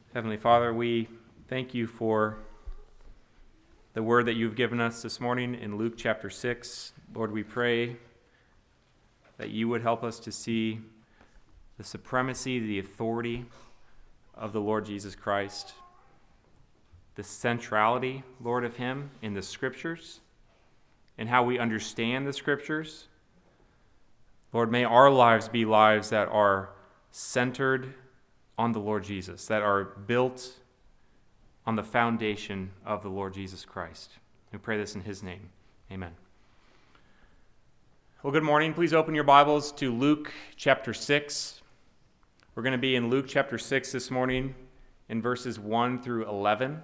Heavenly Father, we thank you for the word that you've given us this morning in Luke chapter 6. Lord, we pray that you would help us to see the supremacy, the authority of the Lord Jesus Christ, the centrality, Lord, of him in the Scriptures, and how we understand the Scriptures. Lord, may our lives be lives that are centered on the Lord Jesus, that are built on the foundation of the Lord Jesus Christ. We pray this in his name. Amen. Well, good morning. Please open your Bibles to Luke chapter 6. We're going to be in Luke chapter 6 this morning in verses 1 through 11.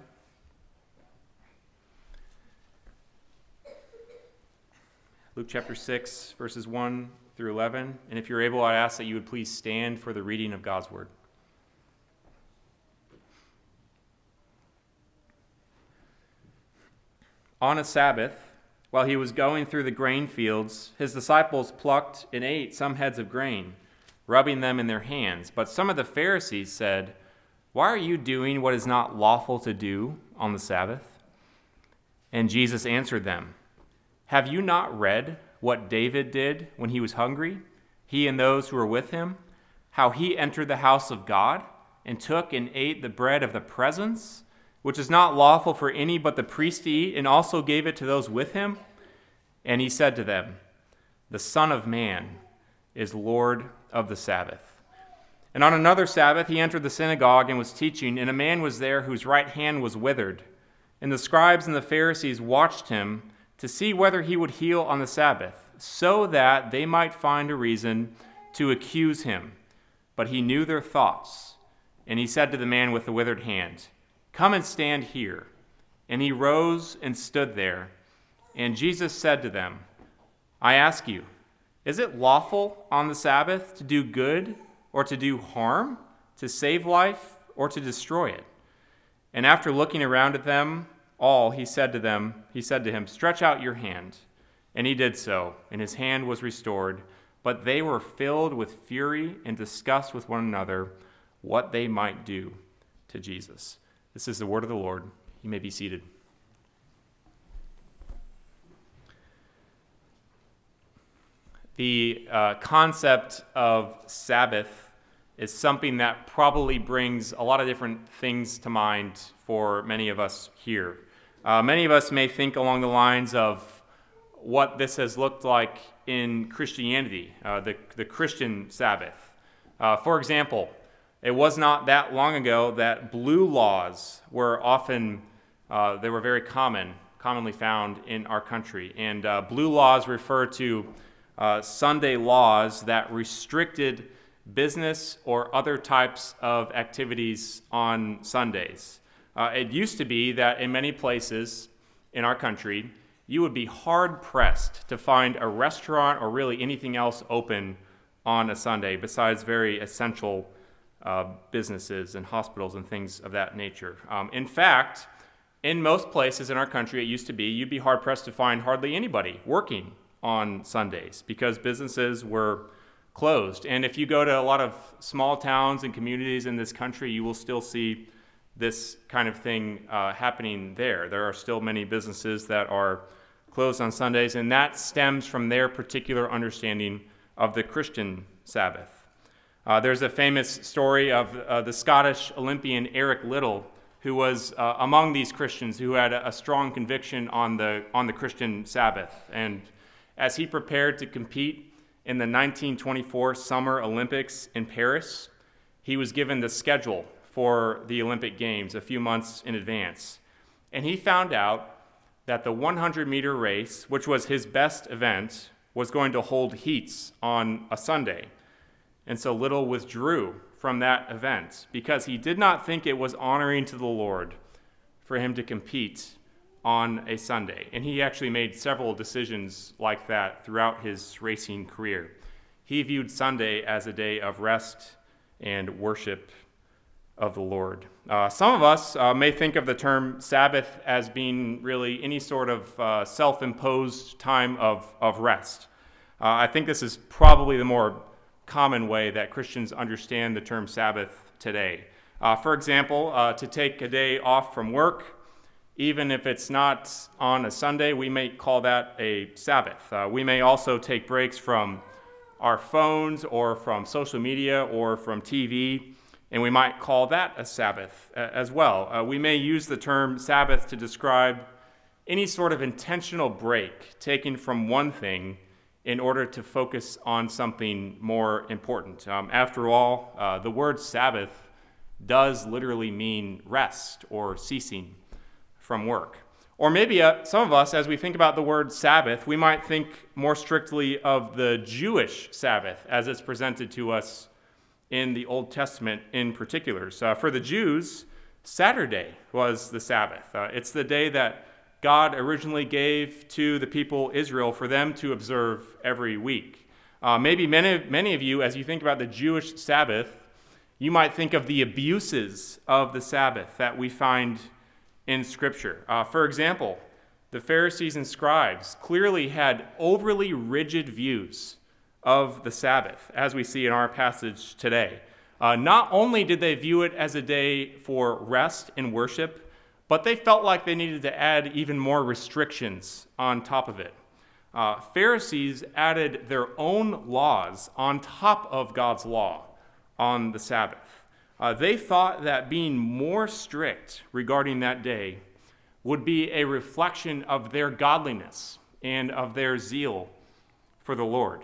Luke chapter 6, verses 1 through 11. And if you're able, I ask that you would please stand for the reading of God's word. On a Sabbath, while he was going through the grain fields, his disciples plucked and ate some heads of grain, rubbing them in their hands. But some of the Pharisees said, "Why are you doing what is not lawful to do on the Sabbath?" And Jesus answered them, "Have you not read what David did when he was hungry, he and those who were with him, how he entered the house of God and took and ate the bread of the presence, which is not lawful for any but the priest to eat, and also gave it to those with him? And he said to them, the Son of Man is Lord of the Sabbath." And on another Sabbath he entered the synagogue and was teaching, and a man was there whose right hand was withered. And the scribes and the Pharisees watched him to see whether he would heal on the Sabbath, so that they might find a reason to accuse him. But he knew their thoughts, and he said to the man with the withered hand, "Come and stand here." And he rose and stood there. And Jesus said to them, "I ask you, is it lawful on the Sabbath to do good or to do harm, to save life or to destroy it?" And after looking around at them all, he said to him, "Stretch out your hand." And he did so, and his hand was restored. But they were filled with fury and discussed with one another what they might do to Jesus. This is the word of the Lord. You may be seated. The concept of Sabbath is something that probably brings a lot of different things to mind for many of us here. Many of us may think along the lines of what this has looked like in Christianity, the Christian Sabbath. For example, it was not that long ago that blue laws were they were very commonly found in our country. And blue laws refer to Sunday laws that restricted business or other types of activities on Sundays. It used to be that in many places in our country, you would be hard-pressed to find a restaurant or really anything else open on a Sunday besides very essential businesses and hospitals and things of that nature. In fact, in most places in our country, it used to be you'd be hard-pressed to find hardly anybody working on Sundays because businesses were closed. And if you go to a lot of small towns and communities in this country, you will still see this kind of thing happening there. There are still many businesses that are closed on Sundays, and that stems from their particular understanding of the Christian Sabbath. There's a famous story of the Scottish Olympian Eric Liddell, who was among these Christians who had a strong conviction on the Christian Sabbath. And as he prepared to compete in the 1924 Summer Olympics in Paris, he was given the schedule for the Olympic Games a few months in advance. And he found out that the 100-meter race, which was his best event, was going to hold heats on a Sunday. And so Liddell withdrew from that event because he did not think it was honoring to the Lord for him to compete on a Sunday. And he actually made several decisions like that throughout his racing career. He viewed Sunday as a day of rest and worship of the Lord. Some of us may think of the term Sabbath as being really any sort of self-imposed time of rest. I think this is probably the more common way that Christians understand the term Sabbath today. For example, to take a day off from work, even if it's not on a Sunday, we may call that a Sabbath. We may also take breaks from our phones or from social media or from TV, and we might call that a Sabbath as well. We may use the term Sabbath to describe any sort of intentional break taken from one thing in order to focus on something more important. After all, the word Sabbath does literally mean rest or ceasing from work. Or maybe some of us, as we think about the word Sabbath, we might think more strictly of the Jewish Sabbath as it's presented to us in the Old Testament in particular. So for the Jews, Saturday was the Sabbath. It's the day that God originally gave to the people Israel for them to observe every week. Maybe many of you, as you think about the Jewish Sabbath, you might think of the abuses of the Sabbath that we find in Scripture. For example, the Pharisees and scribes clearly had overly rigid views of the Sabbath, as we see in our passage today. Not only did they view it as a day for rest and worship, but they felt like they needed to add even more restrictions on top of it. Pharisees added their own laws on top of God's law on the Sabbath. They thought that being more strict regarding that day would be a reflection of their godliness and of their zeal for the Lord.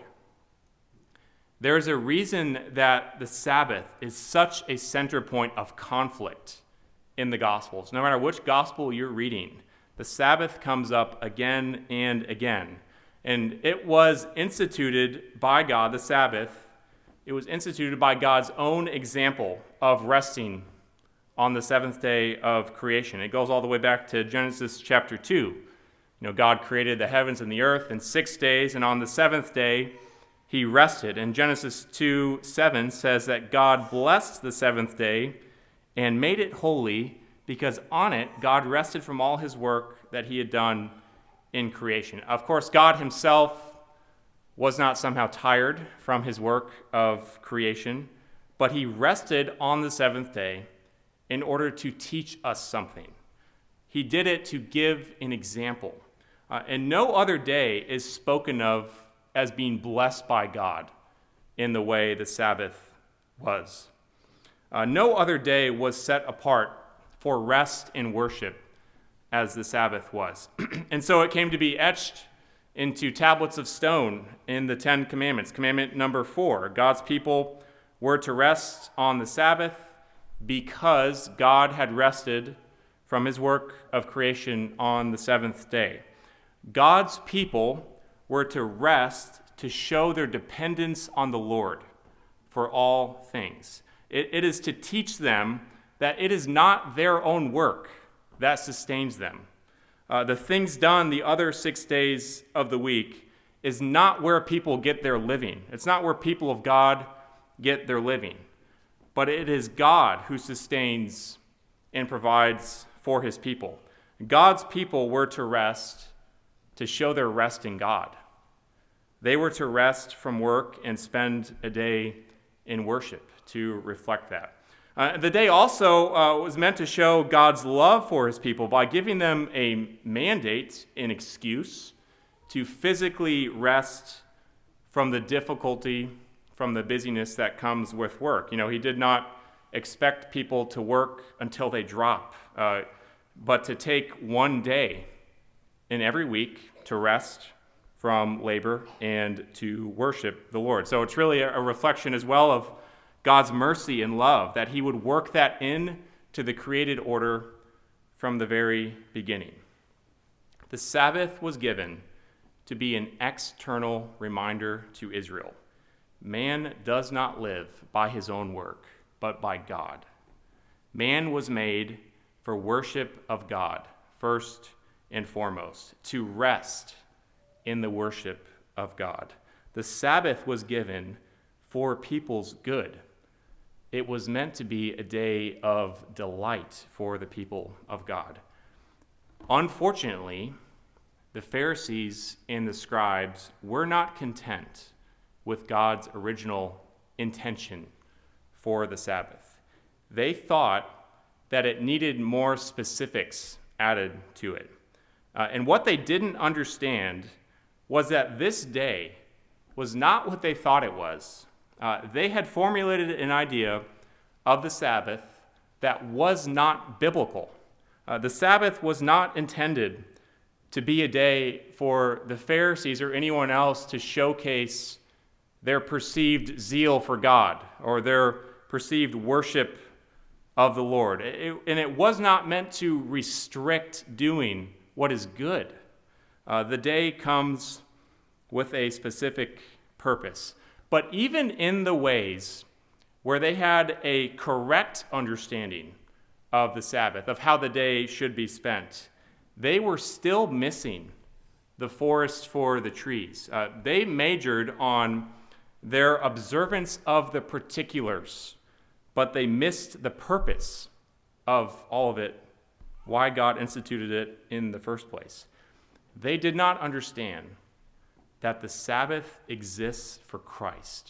There's a reason that the Sabbath is such a center point of conflict in the Gospels. No matter which gospel you're reading, the Sabbath comes up again and again. And it was instituted by God, the Sabbath. It was instituted by God's own example of resting on the seventh day of creation. It goes all the way back to Genesis chapter 2. God created the heavens and the earth in 6 days, and on the seventh day, he rested. And Genesis 2:7 says that God blessed the seventh day and made it holy because on it, God rested from all his work that he had done in creation. Of course, God himself was not somehow tired from his work of creation, but he rested on the seventh day in order to teach us something. He did it to give an example. And no other day is spoken of as being blessed by God in the way the Sabbath was. No other day was set apart for rest and worship as the Sabbath was. And so it came to be etched into tablets of stone in the Ten Commandments. Commandment number 4, God's people were to rest on the Sabbath because God had rested from his work of creation on the seventh day. God's people were to rest to show their dependence on the Lord for all things. It is to teach them that it is not their own work that sustains them. The things done the other 6 days of the week is not where people get their living. It's not where people of God get their living. But it is God who sustains and provides for his people. God's people were to rest to show their rest in God. They were to rest from work and spend a day in worship to reflect that. The day also was meant to show God's love for his people by giving them a mandate, an excuse, to physically rest from the difficulty, from the busyness that comes with work. He did not expect people to work until they drop, but to take one day in every week to rest from labor and to worship the Lord. So it's really a reflection as well of God's mercy and love, that he would work that in to the created order from the very beginning. The Sabbath was given to be an external reminder to Israel. Man does not live by his own work, but by God. Man was made for worship of God, first and foremost, to rest in the worship of God. The Sabbath was given for people's good. It was meant to be a day of delight for the people of God. Unfortunately, the Pharisees and the scribes were not content with God's original intention for the Sabbath. they thought that it needed more specifics added to it. And what they didn't understand was that this day was not what they thought it was. They had formulated an idea of the Sabbath that was not biblical. The Sabbath was not intended to be a day for the Pharisees or anyone else to showcase their perceived zeal for God or their perceived worship of the Lord. And it was not meant to restrict doing what is good. The day comes with a specific purpose. But even in the ways where they had a correct understanding of the Sabbath, of how the day should be spent, they were still missing the forest for the trees. They majored on their observance of the particulars, but they missed the purpose of all of it, why God instituted it in the first place. They did not understand that the Sabbath exists for Christ.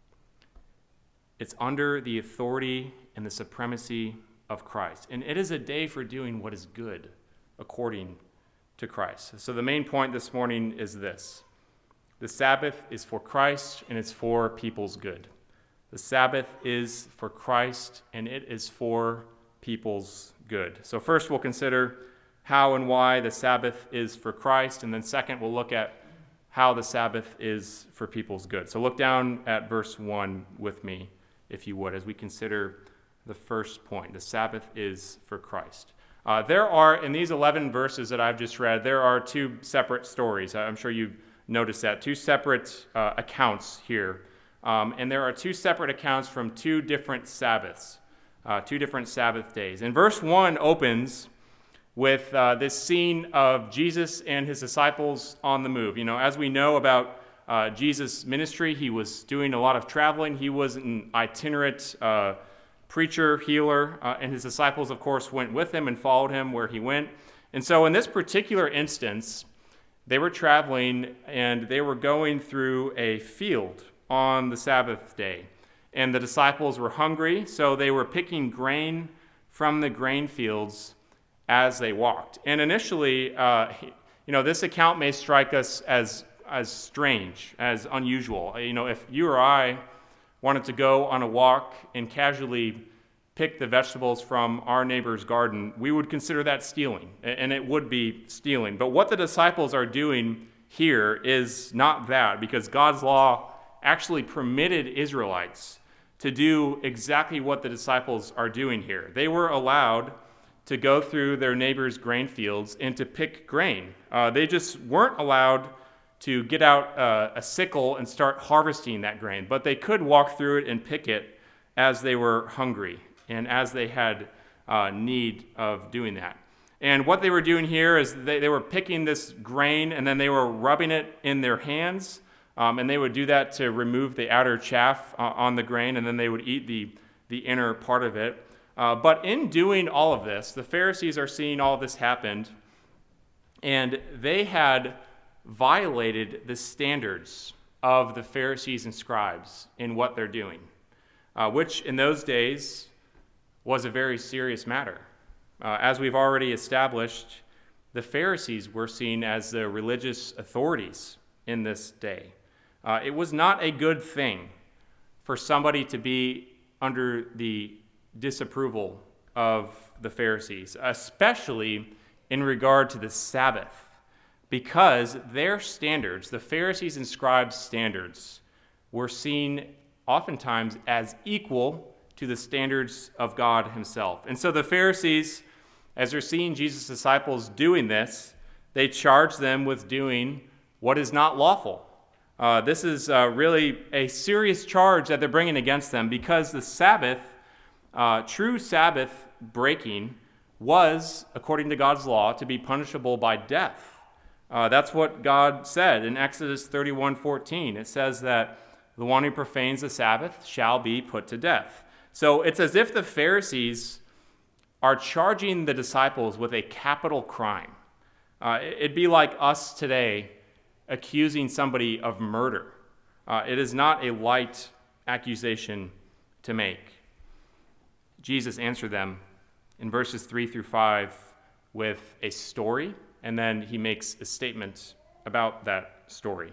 It's under the authority and the supremacy of Christ. And it is a day for doing what is good according to Christ. So the main point this morning is this. The Sabbath is for Christ and it's for people's good. The Sabbath is for Christ and it is for people's good. So first we'll consider how and why the Sabbath is for Christ, and then second we'll look at how the Sabbath is for people's good. So look down at verse 1 with me, if you would, as we consider the first point. The Sabbath is for Christ. There are, in these 11 verses that I've just read, there are two separate stories. I'm sure you've noticed that. Two separate accounts here. And there are two separate accounts from two different Sabbaths, two different Sabbath days. And verse 1 opens with this scene of Jesus and his disciples on the move. You know, as we know about Jesus' ministry, he was doing a lot of traveling. He was an itinerant preacher, healer, and his disciples, of course, went with him and followed him where he went. And so in this particular instance, they were traveling and they were going through a field on the Sabbath day. And the disciples were hungry, so they were picking grain from the grain fields as they walked. And initially, this account may strike us as strange, as unusual. If you or I wanted to go on a walk and casually pick the vegetables from our neighbor's garden, we would consider that stealing, and it would be stealing. But what the disciples are doing here is not that, because God's law actually permitted Israelites to do exactly what the disciples are doing here. They were allowed to go through their neighbor's grain fields and to pick grain. They just weren't allowed to get out a sickle and start harvesting that grain, but they could walk through it and pick it as they were hungry and as they had need of doing that. And what they were doing here is they were picking this grain and then they were rubbing it in their hands, and they would do that to remove the outer chaff on the grain, and then they would eat the inner part of it. But in doing all of this, the Pharisees are seeing all of this happen, and they had violated the standards of the Pharisees and scribes in what they're doing, which in those days was a very serious matter. As we've already established, the Pharisees were seen as the religious authorities in this day. It was not a good thing for somebody to be under the disapproval of the Pharisees, especially in regard to the Sabbath, because their standards, the Pharisees and scribes' standards, were seen oftentimes as equal to the standards of God himself. And so the Pharisees, as they're seeing Jesus' disciples doing this, they charge them with doing what is not lawful. This is really a serious charge that they're bringing against them, because the Sabbath, true Sabbath breaking, was, according to God's law, to be punishable by death. That's what God said in Exodus 31:14. It says that the one who profanes the Sabbath shall be put to death. So it's as if the Pharisees are charging the disciples with a capital crime. It'd be like us today accusing somebody of murder. It is not a light accusation to make. Jesus answered them in verses 3 through 5 with a story, and then he makes a statement about that story.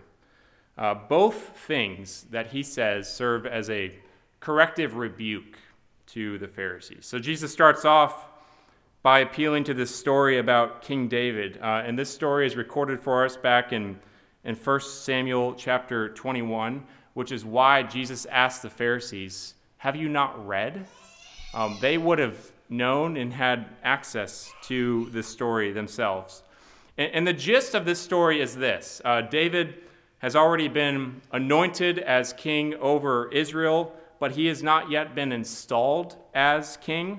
Both things that he says serve as a corrective rebuke to the Pharisees. So Jesus starts off by appealing to this story about King David. And this story is recorded for us back in 1 Samuel chapter 21, which is why Jesus asked the Pharisees, "Have you not read?" They would have known and had access to this story themselves. And the gist of this story is this. David has already been anointed as king over Israel, but he has not yet been installed as king.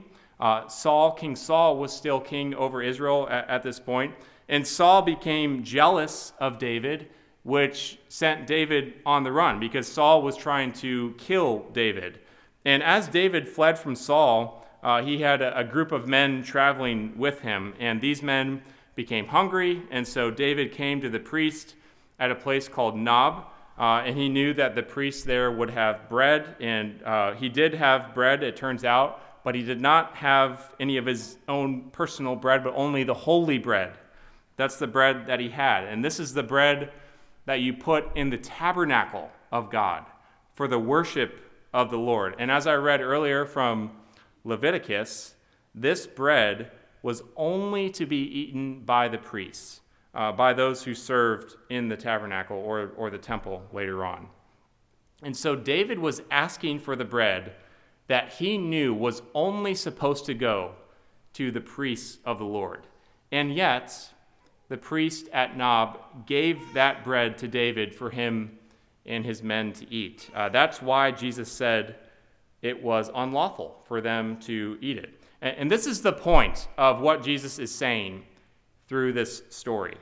King Saul was still king over Israel at this point. And Saul became jealous of David, which sent David on the run because Saul was trying to kill David. And as David fled from Saul, he had a group of men traveling with him. And these men became hungry. And so David came to the priest at a place called Nob. And he knew that the priest there would have bread. And he did have bread, it turns out. But he did not have any of his own personal bread, but only the holy bread. That's the bread that he had. And this is the bread that you put in the tabernacle of God for the worship of the Lord. And as I read earlier from Leviticus, this bread was only to be eaten by the priests, by those who served in the tabernacle or the temple later on. And so David was asking for the bread that he knew was only supposed to go to the priests of the Lord. And yet, the priest at Nob gave that bread to David for him and his men to eat. That's why Jesus said it was unlawful for them to eat it. And this is the point of what Jesus is saying through this story.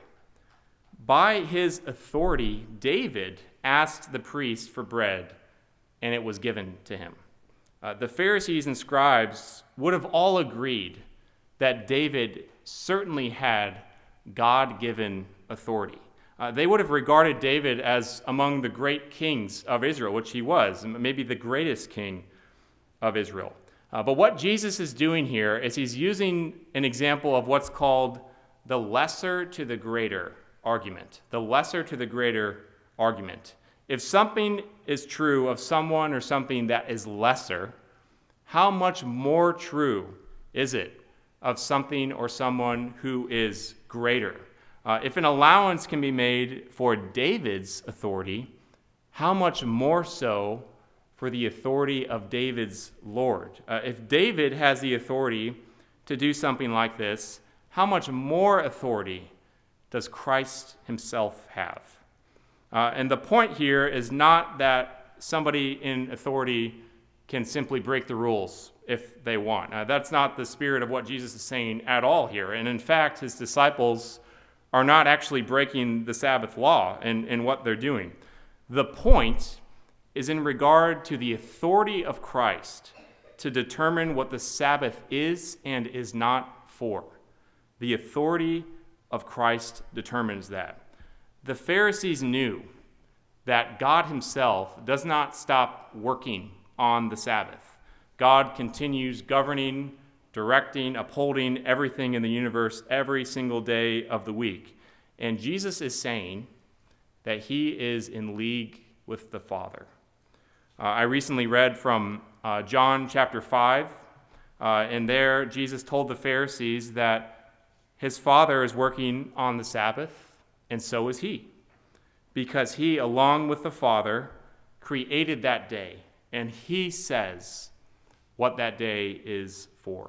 By his authority, David asked the priest for bread, and it was given to him. The Pharisees and scribes would have all agreed that David certainly had God-given authority. They would have regarded David as among the great kings of Israel, which he was, maybe the greatest king of Israel. But what Jesus is doing here is he's using an example of what's called the lesser to the greater argument. The lesser to the greater argument. If something is true of someone or something that is lesser, how much more true is it of something or someone who is greater? If an allowance can be made for David's authority, how much more so for the authority of David's Lord? If David has the authority to do something like this, how much more authority does Christ himself have? And the point here is not that somebody in authority can simply break the rules if they want. That's not the spirit of what Jesus is saying at all here. And in fact, his disciples are not actually breaking the Sabbath law in what they're doing. The point is in regard to the authority of Christ to determine what the Sabbath is and is not for. The authority of Christ determines that. The Pharisees knew that God himself does not stop working on the Sabbath. God continues governing, directing, upholding everything in the universe every single day of the week. And Jesus is saying that he is in league with the Father. I recently read from John chapter 5, and there Jesus told the Pharisees that his Father is working on the Sabbath, and so is he, because he, along with the Father, created that day, and he says what that day is for.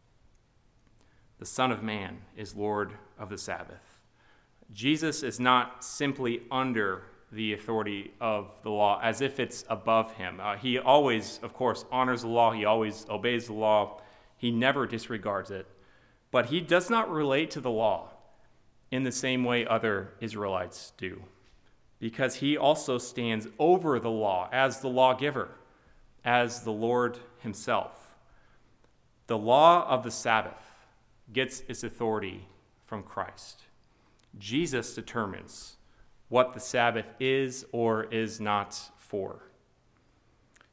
The Son of Man is Lord of the Sabbath. Jesus is not simply under the authority of the law as if it's above him. He always, of course, honors the law. He always obeys the law. He never disregards it. But he does not relate to the law in the same way other Israelites do, because he also stands over the law as the lawgiver, as the Lord himself. The law of the Sabbath gets its authority from Christ. Jesus determines what the Sabbath is or is not for.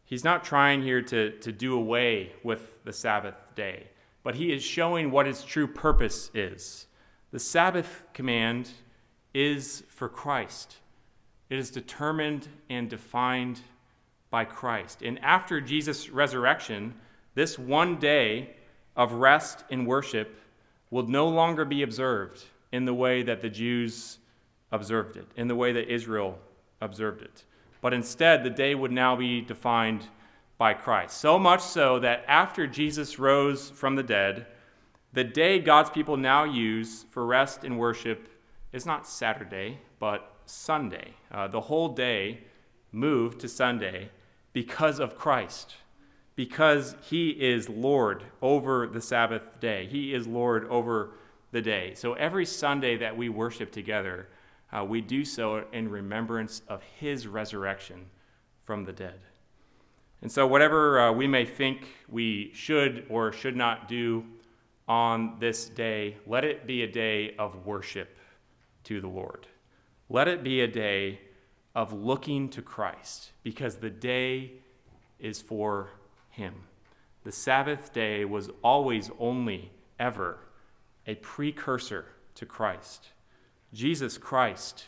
He's not trying here to do away with the Sabbath day, but he is showing what its true purpose is. The Sabbath command is for Christ. It is determined and defined by Christ. And after Jesus' resurrection, this one day of rest and worship will no longer be observed in the way that the Jews observed it, in the way that Israel observed it. But instead, the day would now be defined by Christ. So much so that after Jesus rose from the dead, the day God's people now use for rest and worship is not Saturday, but Sunday. The whole day moved to Sunday because of Christ, because he is Lord over the Sabbath day. He is Lord over the day. So every Sunday that we worship together, we do so in remembrance of his resurrection from the dead. And so whatever we may think we should or should not do on this day, let it be a day of worship to the Lord. Let it be a day of looking to Christ, because the day is for him. The Sabbath day was always, only, ever a precursor to Christ. Jesus Christ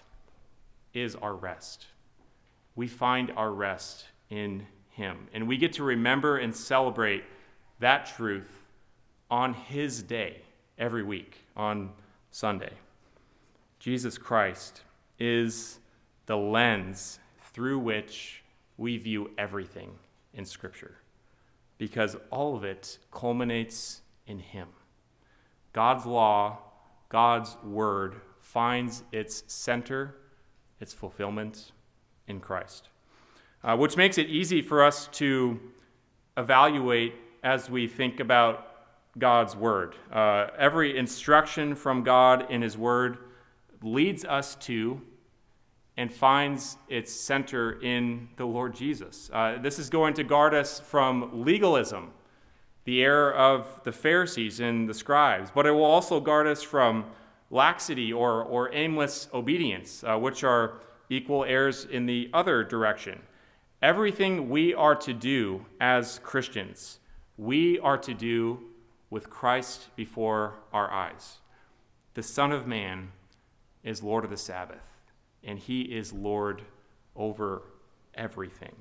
is our rest. We find our rest in him, and we get to remember and celebrate that truth on his day every week, on Sunday. Jesus Christ is the lens through which we view everything in Scripture, because all of it culminates in him. God's law, God's word, finds its center, its fulfillment in Christ, which makes it easy for us to evaluate as we think about God's word. Every instruction from God in his word leads us to and finds its center in the Lord Jesus. This is going to guard us from legalism, the error of the Pharisees and the scribes, but it will also guard us from laxity or aimless obedience, which are equal errors in the other direction. Everything we are to do as Christians, we are to do with Christ before our eyes. The Son of Man is Lord of the Sabbath, and he is Lord over everything.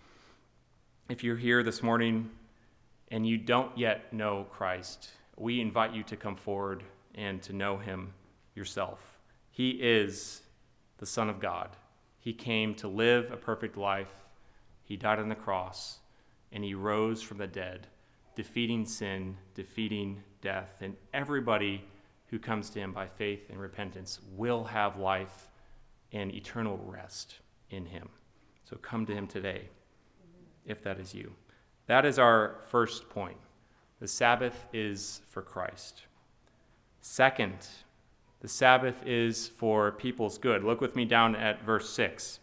If you're here this morning and you don't yet know Christ, we invite you to come forward and to know him yourself. He is the Son of God. He came to live a perfect life. He died on the cross, and he rose from the dead, defeating sin, defeating death, and everybody who comes to him by faith and repentance will have life and eternal rest in him. So come to him today, if that is you. That is our first point. The Sabbath is for Christ. Second, the Sabbath is for people's good. Look with me down at verse 6.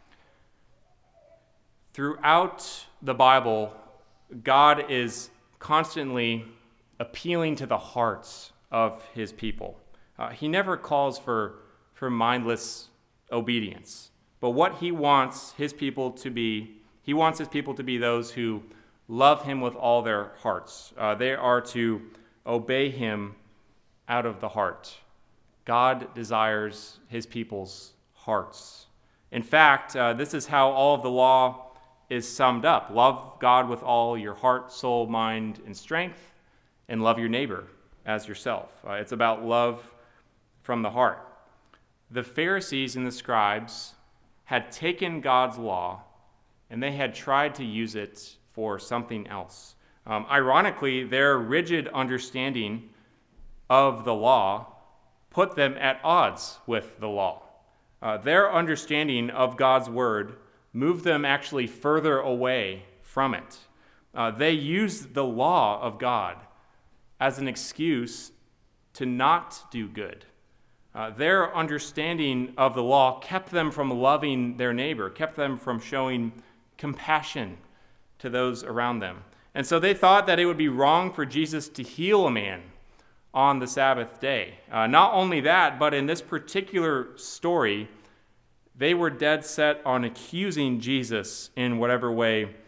Throughout the Bible, God is constantly appealing to the hearts of his people. He never calls for mindless obedience. But what he wants his people to be, he wants his people to be those who love him with all their hearts. They are to obey him out of the heart. God desires his people's hearts. In fact, this is how all of the law is summed up. Love God with all your heart, soul, mind, and strength, and love your neighbor as yourself. It's about love from the heart. The Pharisees and the scribes had taken God's law and they had tried to use it for something else. Ironically, their rigid understanding of the law put them at odds with the law. Their understanding of God's word moved them actually further away from it. They used the law of God as an excuse to not do good. Their understanding of the law kept them from loving their neighbor, kept them from showing compassion to those around them. And so they thought that it would be wrong for Jesus to heal a man on the Sabbath day. Not only that, but in this particular story, they were dead set on accusing Jesus in whatever way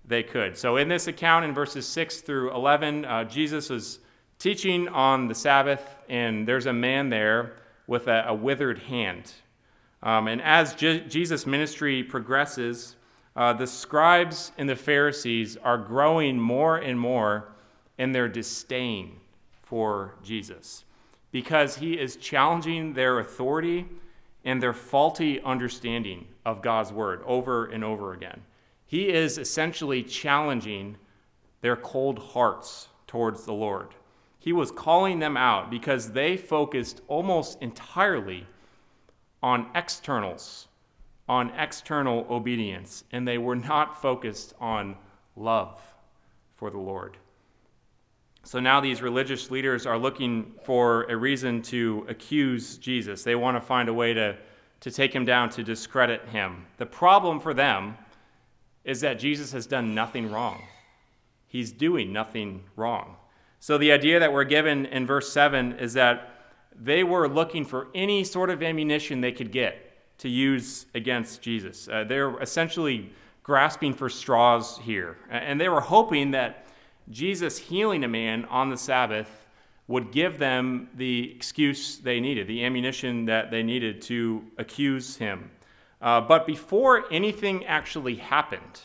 they could. So in this account in verses 6 through 11, Jesus is teaching on the Sabbath, and there's a man there with a withered hand. And as Jesus' ministry progresses, the scribes and the Pharisees are growing more and more in their disdain for Jesus, because he is challenging their authority and their faulty understanding of God's word over and over again. He is essentially challenging their cold hearts towards the Lord. He was calling them out because they focused almost entirely on externals, on external obedience, and they were not focused on love for the Lord. So now these religious leaders are looking for a reason to accuse Jesus. They want to find a way to take him down, to discredit him. The problem for them is that Jesus has done nothing wrong. He's doing nothing wrong. So the idea that we're given in verse 7 is that they were looking for any sort of ammunition they could get to use against Jesus. They're essentially grasping for straws here. And they were hoping that Jesus healing a man on the Sabbath would give them the excuse they needed, the ammunition that they needed to accuse him. But before anything actually happened,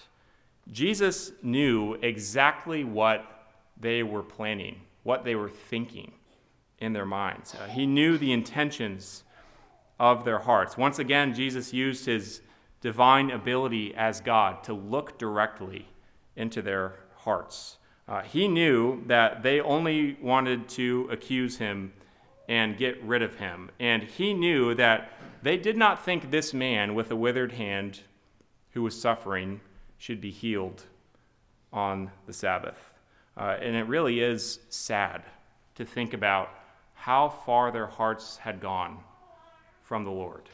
Jesus knew exactly what they were planning, what they were thinking in their minds. He knew the intentions of their hearts. Once again, Jesus used his divine ability as God to look directly into their hearts. He knew that they only wanted to accuse him and get rid of him. And he knew that they did not think this man with a withered hand who was suffering should be healed on the Sabbath. And it really is sad to think about how far their hearts had gone from the Lord.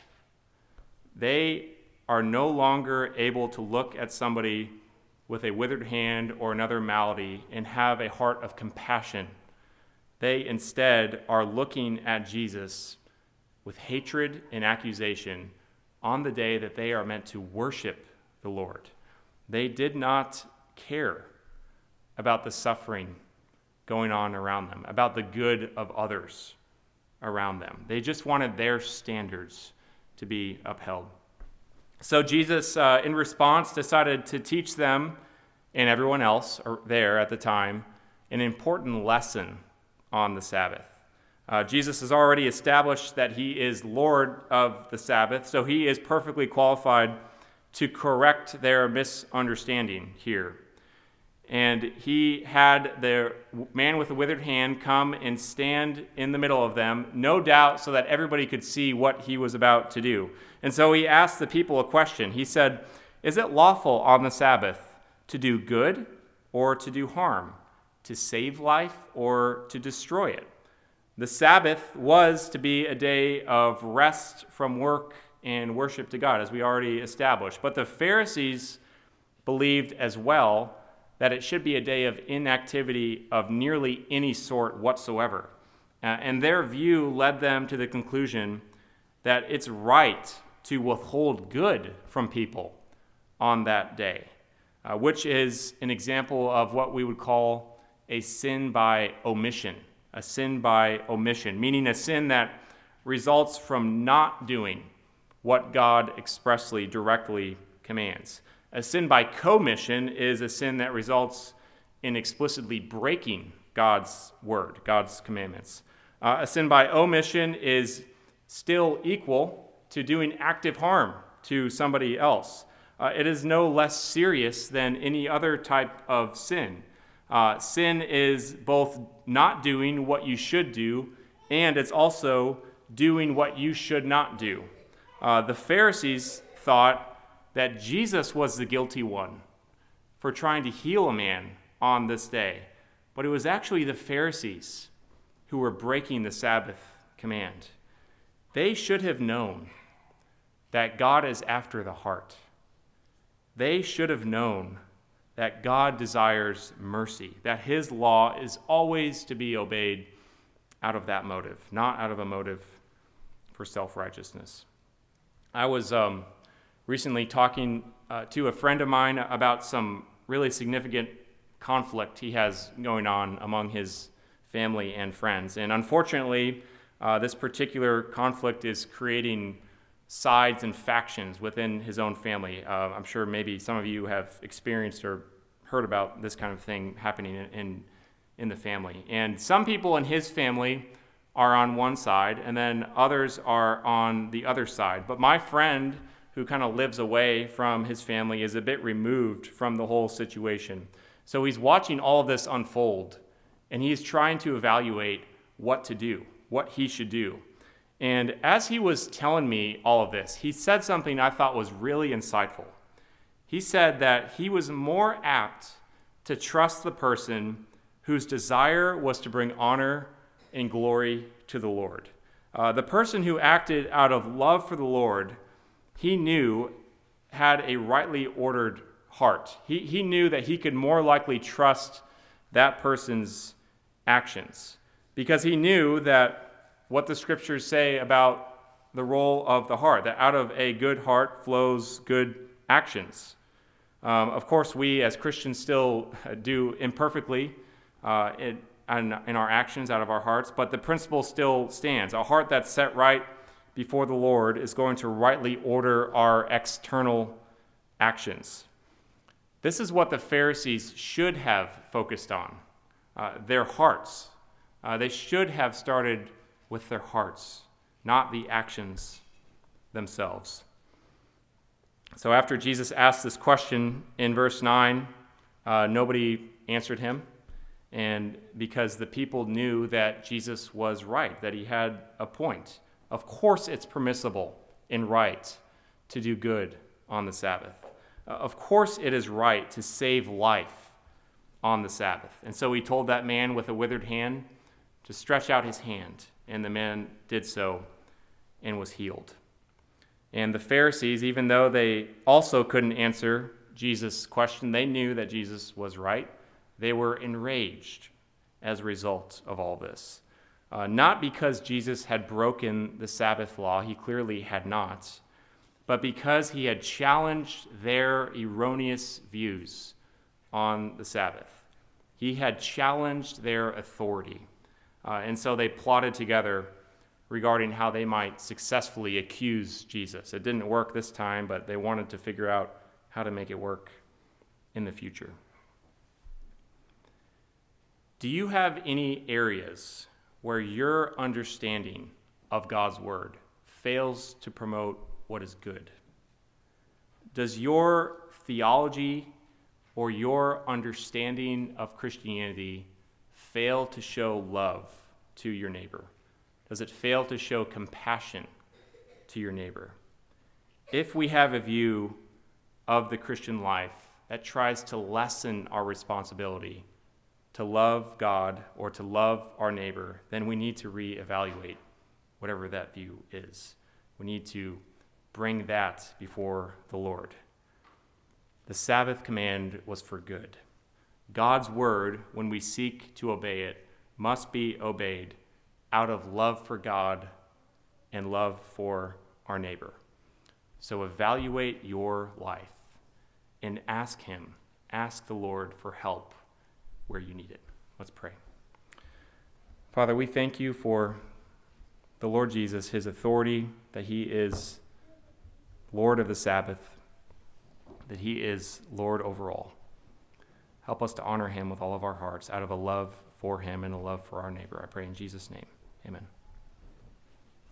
They are no longer able to look at somebody with a withered hand or another malady and have a heart of compassion. They instead are looking at Jesus with hatred and accusation on the day that they are meant to worship the Lord. They did not care about the suffering going on around them, about the good of others around them. They just wanted their standards to be upheld. So Jesus, in response, decided to teach them and everyone else there at the time an important lesson on the Sabbath. Jesus has already established that he is Lord of the Sabbath, so he is perfectly qualified to correct their misunderstanding here. And he had the man with the withered hand come and stand in the middle of them, no doubt so that everybody could see what he was about to do. And so he asked the people a question. He said, "Is it lawful on the Sabbath to do good or to do harm, to save life or to destroy it?" The Sabbath was to be a day of rest from work and worship to God, as we already established. But the Pharisees believed as well that it should be a day of inactivity of nearly any sort whatsoever. And their view led them to the conclusion that it's right to withhold good from people on that day, which is an example of what we would call a sin by omission. A sin by omission, meaning a sin that results from not doing what God expressly, directly commands. A sin by commission is a sin that results in explicitly breaking God's word, God's commandments. A sin by omission is still equal to doing active harm to somebody else. It is no less serious than any other type of sin. Sin is both not doing what you should do, and it's also doing what you should not do. The Pharisees thought that Jesus was the guilty one for trying to heal a man on this day, but it was actually the Pharisees who were breaking the Sabbath command. They should have known that God is after the heart. They should have known that God desires mercy, that his law is always to be obeyed out of that motive, not out of a motive for self-righteousness. I was recently talking to a friend of mine about some really significant conflict he has going on among his family and friends. And unfortunately, this particular conflict is creating sides and factions within his own family. I'm sure maybe some of you have experienced or heard about this kind of thing happening in the family. And some people in his family are on one side, and then others are on the other side. But my friend, who kind of lives away from his family, is a bit removed from the whole situation. So he's watching all of this unfold, and he's trying to evaluate what to do, what he should do. And as he was telling me all of this, he said something I thought was really insightful. He said that he was more apt to trust the person whose desire was to bring honor and glory to the Lord. The person who acted out of love for the Lord, he knew had a rightly ordered heart. He knew that he could more likely trust that person's actions because he knew that what the scriptures say about the role of the heart, that out of a good heart flows good actions. Of course, we as Christians still do imperfectly in our actions out of our hearts, but the principle still stands. A heart that's set right before the Lord is going to rightly order our external actions. This is what the Pharisees should have focused on, their hearts. They should have started with their hearts, not the actions themselves. So after Jesus asked this question in verse 9, nobody answered him. And because the people knew that Jesus was right, that he had a point. Of course it's permissible and right to do good on the Sabbath. Of course it is right to save life on the Sabbath. And so he told that man with a withered hand to stretch out his hand. And the man did so and was healed. And the Pharisees, even though they also couldn't answer Jesus' question, they knew that Jesus was right. They were enraged as a result of all this. Not because Jesus had broken the Sabbath law, he clearly had not, but because he had challenged their erroneous views on the Sabbath. He had challenged their authority. And so they plotted together regarding how they might successfully accuse Jesus. It didn't work this time, but they wanted to figure out how to make it work in the future. Do you have any areas where your understanding of God's word fails to promote what is good? Does your theology or your understanding of Christianity fail to show love to your neighbor? Does it fail to show compassion to your neighbor? If we have a view of the Christian life that tries to lessen our responsibility to love God or to love our neighbor, then we need to reevaluate whatever that view is. We need to bring that before the Lord. The Sabbath command was for good. God's word, when we seek to obey it, must be obeyed out of love for God and love for our neighbor. So evaluate your life and ask the Lord for help where you need it. Let's pray. Father, we thank you for the Lord Jesus, his authority, that he is Lord of the Sabbath, that he is Lord over all. Help us to honor him with all of our hearts out of a love for him and a love for our neighbor. I pray in Jesus' name. Amen.